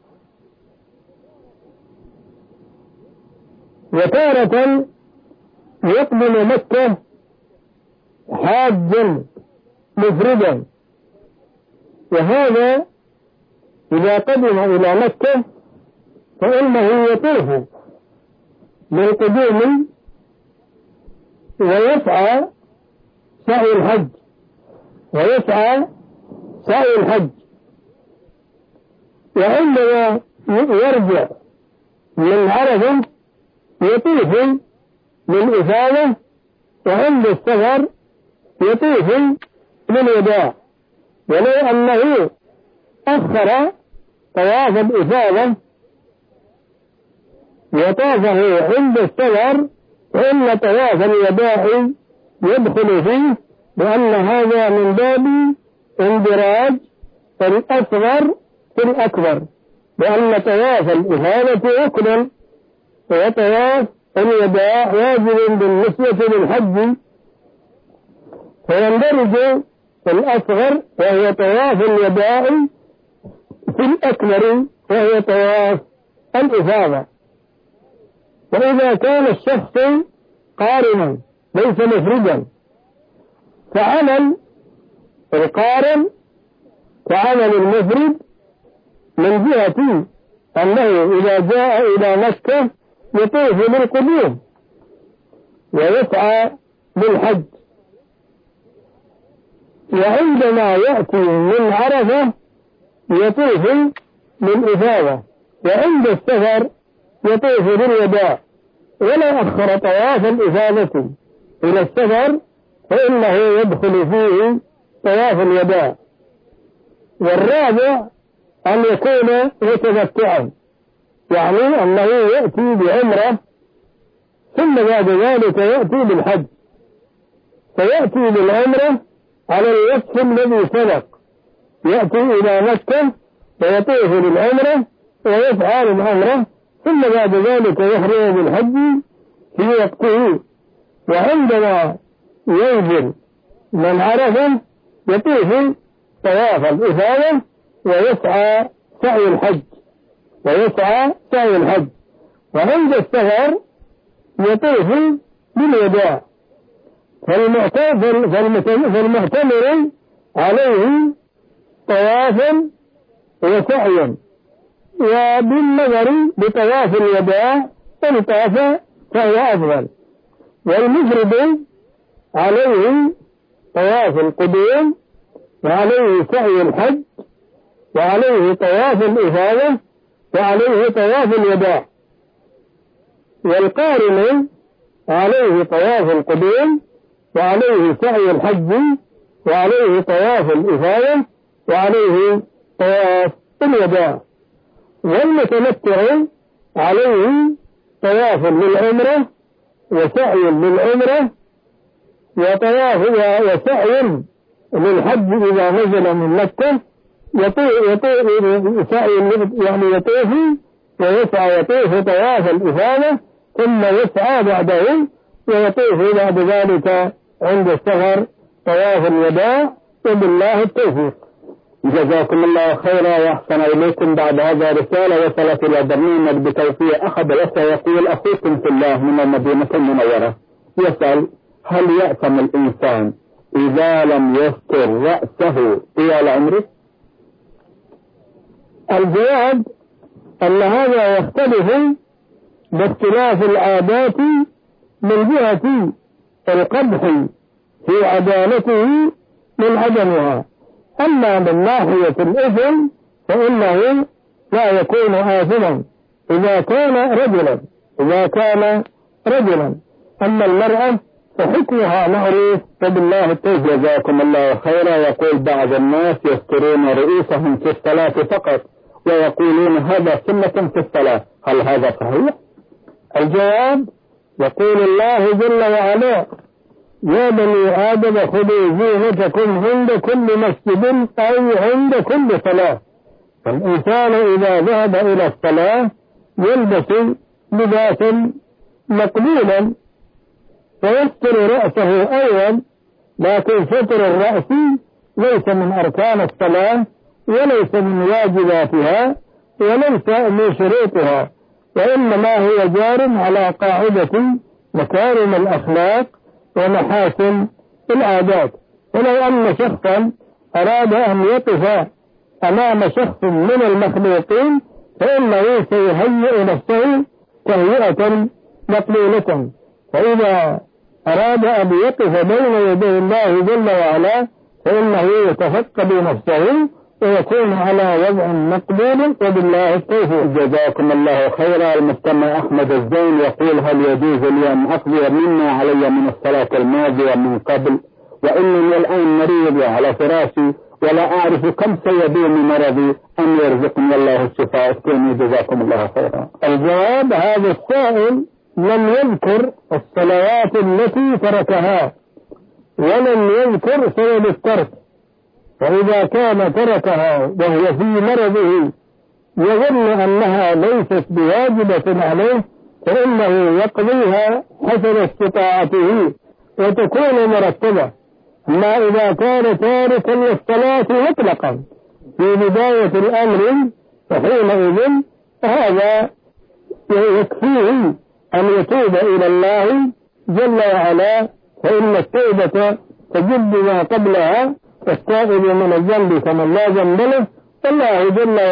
وتارة يقدم مكة حاجا مفردا، وهذا إذا قدم إلى مكة فإنه يطوف للقدوم ويسعى سعي الحج، وعندما يرجع من عرفة يطوف للإفاضة، وعند السفر يطوف للوداع. ولو أنه أخر طواف الإفاضة وطافه عند السفر فإن طواف الوداع يدخل فيه، لأن هذا من باب اندراج الأصغر في الأكبر، لأن طواف الإفاضة ركن وطواف الوداع واجب بالنسبة للحج، فيندرج الأصغر وهو طواف الوداع في الأكبر وهو طواف الإفاضة. وإذا كان الشخص قارنا ليس مفردا فعمل القارن كعمل المفرد، من جهة أنه إذا جاء إلى مكة يطوف للقدوم ويسعى للحج، وعندما يأتي من عرفة يطوف للإفاضة، وعند السفر يطوف للوداع. ولو أخر طواف الإفاضة إلى السفر فإنه يدخل فيه طواف الوداع. والرابع أن يكون متمتعا، يعني أنه يأتي بعمرة ثم بعد ذلك يأتي بالحج، فيأتي بالعمرة على الوصف الذي سبق، يأتي إلى مكة ويطوف للعمرة ويسعى للعمرة، ثم بعد ذلك يحرم بالحج في وقته. وعندما ينزل من عرفة يطوف طواف الإفاضة ويسعى سعي الحج، وعند السفر يطوف بالوداع. فالمعتمر عليه طواف وسعي، وبالنظر بطواف الوداع إن طاف فهو أفضل. والمفرد عليه طواف القدوم وعليه سعي الحج وعليه طواف الإفاضة وعليه طواف الوداع. والقارن عليه طواف القدوم وعليه سعي الحج وعليه طواف الإفاضة وعليه طواف الوداع. والمتمتع عليه طواف للعمرة وسعي للعمرة وطواف وسعي للحج إذا نزل من مكة، يطوف ويسعى يطوف طواف الإفاضة ثم يسعى بعده ويطوف بعد ذلك عند السفر طواف الوداع، وبالله التوفيق. جزاكم الله خيرا وأحسن إليكم. بعد هذا رسالة وصلت إلى برنامج بتوفيق أخذ يقول أخوكم في الله من المدينة المنورة يسأل: هل يأثم الإنسان إذا لم يستر رأسه طوال عمره؟ الجواب أن هذا يختلف باختلاف العادات من جهة القدح في عدالته من عدمها. أما من ناحية الإثم فإنه لا يكون آثما إذا كان رجلا. أما المرأة فحكمها معروف وبالله التوفيق. جزاكم الله خيرا. يقول بعض الناس يسترون رؤوسهم في الصلاة فقط ويقولون هذا سنة في الصلاة، هل هذا صحيح؟ الجواب يقول الله جل وعلا: يا بني آدم خذوا زينتكم عند كل مسجد أو عند كل صلاة. فالإنسان إذا ذهب إلى الصلاة يلبس لباسا مقبولا ويستر رأسه أولا، لكن ستر الرأس ليس من أركان الصلاة وليس من واجباتها وليس من شروطها، وإنما هو جار على قاعدة مكارم الأخلاق ومحاسن العادات. ولو أن شخصا أراد أن يقف أمام شخص من المخلوقين فإنه سيهيئ نفسه تهيئة مقبولة، فإذا أراد أن يقف بين يدي الله جل وعلا فإنه يتفقد نفسه ويكون على وضع مقبول وبالله التوفيق. جزاكم الله خيرا. المستمع أحمد الزين يقول: هل يجوز لي أن أقضي مما علي من الصلاة الماضية من قبل، وإنني الآن مريض وعلى فراشي ولا أعرف كم سيدوم مرضي، أن يرزقني الله الشفاء؟ جزاكم الله خيرا. الجواب: هذا السائل لم يذكر الصلوات التي تركها ولم يذكر سبب الترك، فإذا كان تركها وهو في مرضه يظن أنها ليست بواجبة عليه فإنه يقضيها حسب استطاعته وتكون مرتبة. أما إذا كان تاركا للصلاة مطلقا في بداية الأمر فحينئذ هذا يكفيه أن يتوب إلى الله جل وعلا، فإن التوبة تجد ما قبلها، والتائب من الذنب كمن لا ذنب له. والله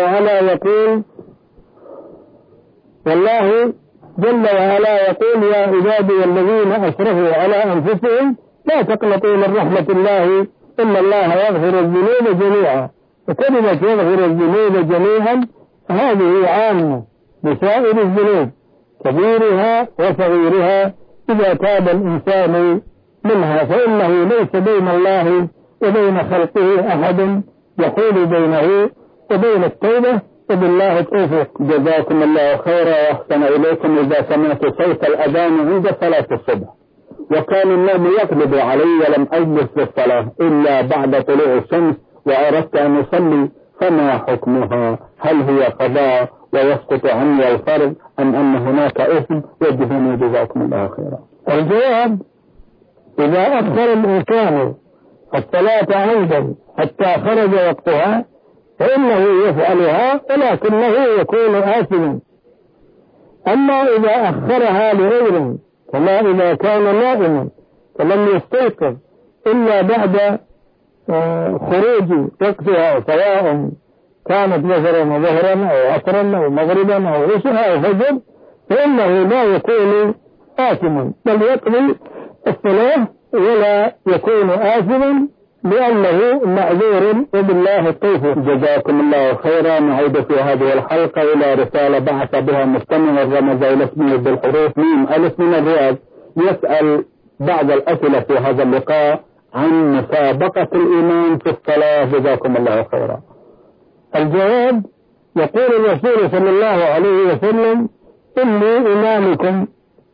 جل وعلا يقول: يا عبادي الذين أسرفوا على أنفسهم لا تقنطوا من رحمة الله إن الله يغفر الذنوب جميعا. وكلمة يغفر الذنوب جميعا هذه عامة بسائر الذنوب كبيرها وصغيرها إذا تاب الإنسان منها، فإنه ليس بين الله وبين خلقه أحد يحول بينه وبين التوبة، وبالله التوفيق. جزاكم الله خيرا وأحسن إليكم. إذا سمعت صوت الأذان عند صلاة الصبح وكان النوم يغلب علي ولم أجلس للصلاة إلا بعد طلوع الشمس وأردت أن أصلي، فما حكمها؟ هل هي قضاء ويسقط عني الفرض أم أن هناك إثم؟ وجهوني جزاكم الله خيرا. الجواب: إذا أخر الإنسان الصلاة عمدا حتى خرج وقتها فإنه يفعلها ولكنه يكون آثما. أما إذا أخرها لغيره كما إذا كان نائما فلم يستيقظ إلا بعد خروج وقتها، سواء كانت مثلا ظهرا أو عصرا أو مغربا أو عشاء أو فجر، فإنه لا يكون آثما بل يقضي الصلاة ولا يكون آثما لأنه معذور وبالله التوفيق. جزاكم الله خيرا. نعود في هذه الحلقة إلى رسالة بعث بها مستمع الرمز إلى اسمه بالحروف ميم ألف من الرياض، يسأل بعض الأسئلة في هذا اللقاء عن مسابقة الإمام في الصلاة. جزاكم الله خيرا. الجواب: يقول الرسول صلى الله عليه وسلم: إني إمامكم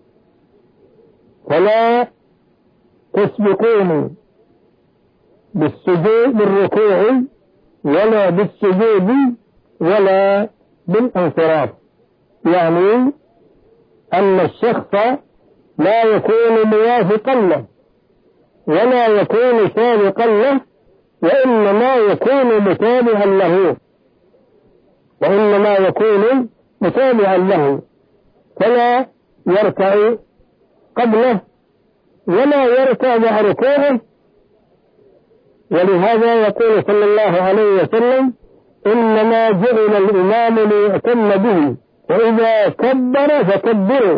فلا تسبقوني بالركوع ولا بالسجود ولا بالانصراف، يعني أن الشخص لا يكون موافقا له ولا يكون سابقا له وإنما يكون متابعا له فلا يركع قبله ولا يركع مع ركوعه ولهذا يقول صلى الله عليه وسلم إنما جعل الإمام ليؤتم به، وإذا كبر فكبروا،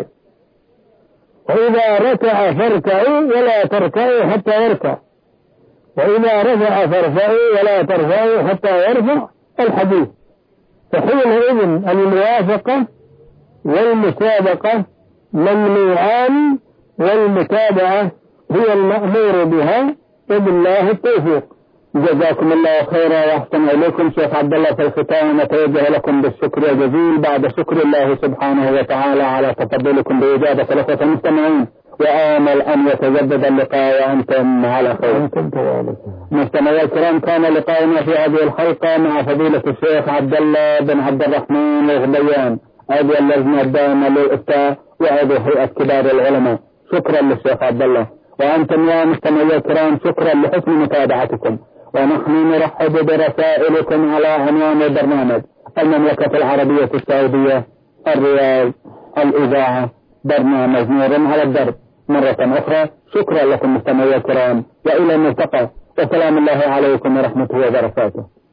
وإذا ركع فاركعوا ولا تركعوا حتى يركع، وإذا رفع فارفعوا ولا ترفعوا حتى يرفع الحديث. فحينئذ الموافقة والمسابقة ممنوعان، والمتابعة هي المأمور بها، وبالله التوفيق. جزاكم الله خيرا وأحسن إليكم. شيخ عبد الله في الختام أتوجه لكم بالشكر الجزيل بعد شكر الله سبحانه وتعالى على تفضلكم بإجابة الأخوة المستمعين، وآمل أن يتجدد اللقاء وأنتم على خير. مستمعي الكرام، كان لقاؤنا في هذه الحلقة مع فضيلة الشيخ عبد الله بن عبد الرحمن الغبيان، عضو اللجنة الدائمة للإفتاء وعضو هيئة كبار العلماء. شكرا للشيخ عبد الله. وأنتم يا مستمعي الكرام شكرا لحسن متابعتكم، ونحن نرحب برسائلكم على عنوان البرنامج: المملكة العربية السعودية، الرياض، الإذاعة، برنامج نور على الدرب. مرة أخرى شكرا لكم مستمعي الكرام، وإلى الملتقى، وسلام الله عليكم ورحمته وبركاته.